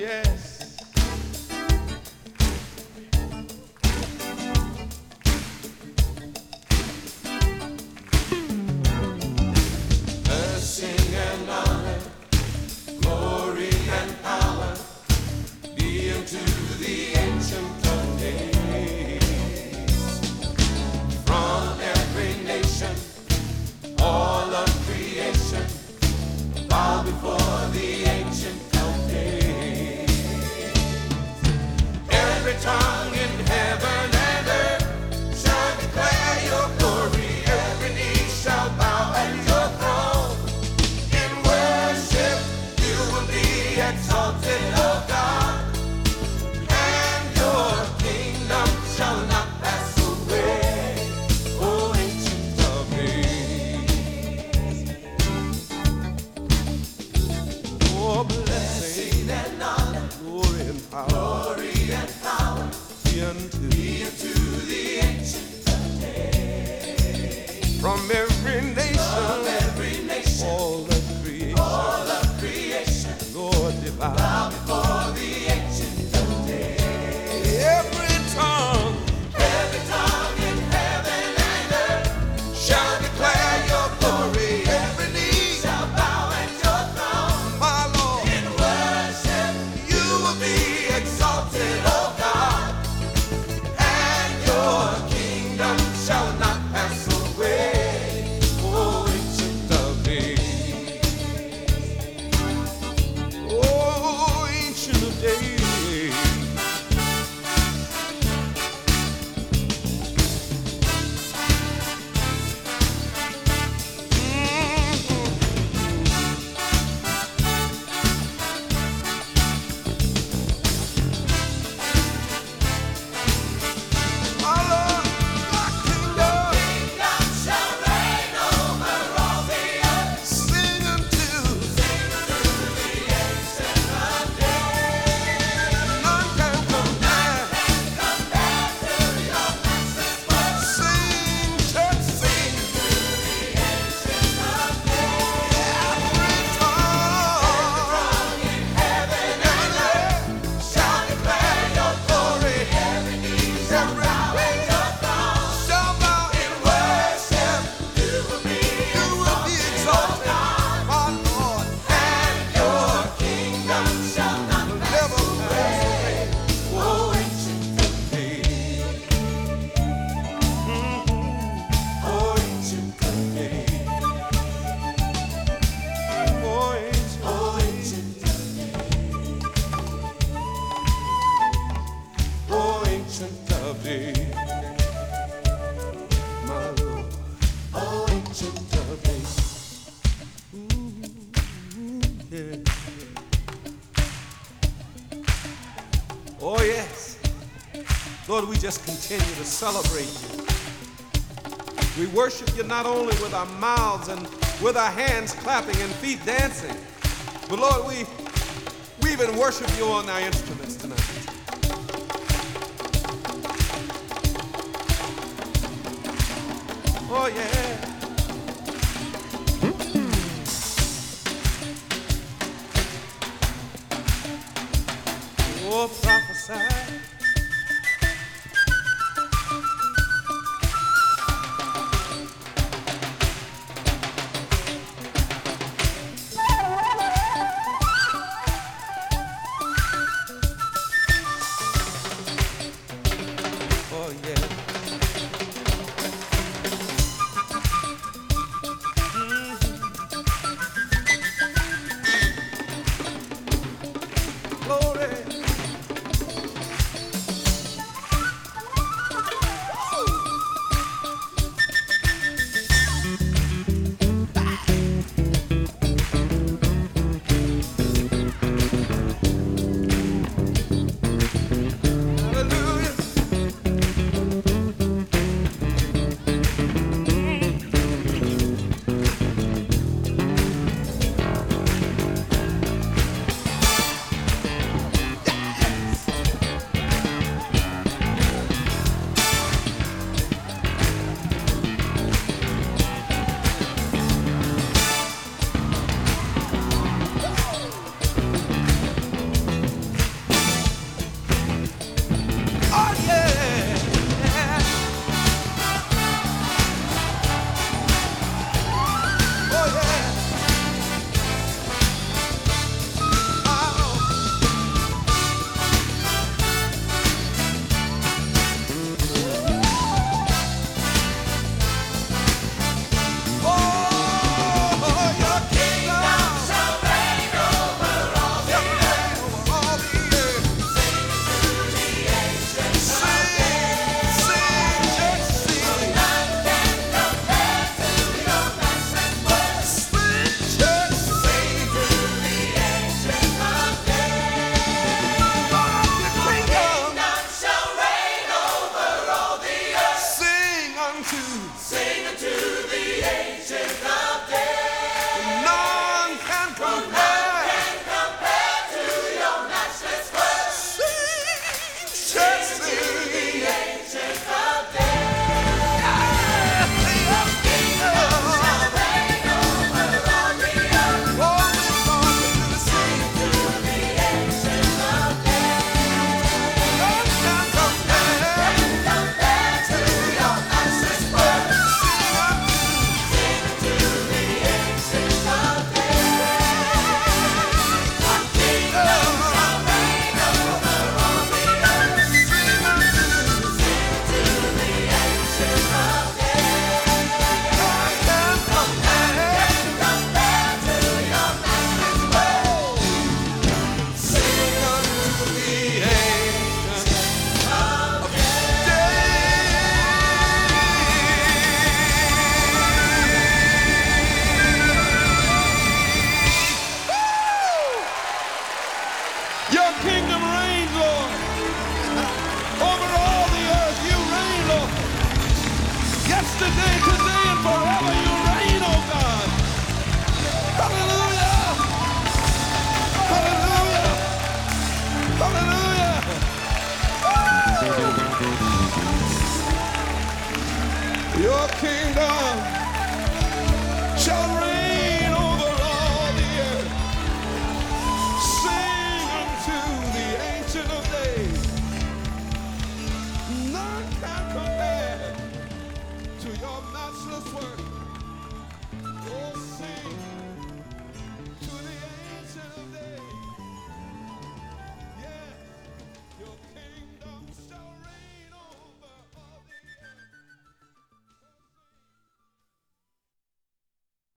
yes. Blessing and honor, glory and power be unto the Ancient of Days. From every nation, all of creation, bow before the Ancient of Days. Every tongue in heaven and earth shall declare your glory. Every knee shall bow at your throne. In worship you will be exalted, O God, and your kingdom shall not pass away, O Ancient of Days. Oh, blessing and honor, glory and power be unto the Ancient of Days. From every nation, all of creation, Lord divine, bow before the Ancient of Days. Every tongue in heaven and earth shall declare your glory. Every knee shall bow at your throne. My Lord, in worship you will be exalted, O God, and your kingdom shall not pass away, O Ancient of Days. O Ancient of Days. My Lord, your kingdom shall reign over all the earth. Sing unto the Ancient of Days. None can compare to your matchless worth. Sing, church, sing to the Ancient of Days. Every tongue in heaven and earth shall declare your glory. Every knee shall bow at your throne. Shall bow in worship. You will be exalted, my Lord, and your kingdom shall not pass away, O Ancient of Days. O Ancient of Days. O Ancient of Days. O Ancient of Days. My Lord. O Ancient of Days. Yeah. Oh, yes. Lord, we just continue to celebrate you. We worship you not only with our mouths and with our hands clapping and feet dancing, but Lord, we even worship you on our instruments tonight. Oh, yeah. Oh, prophesy.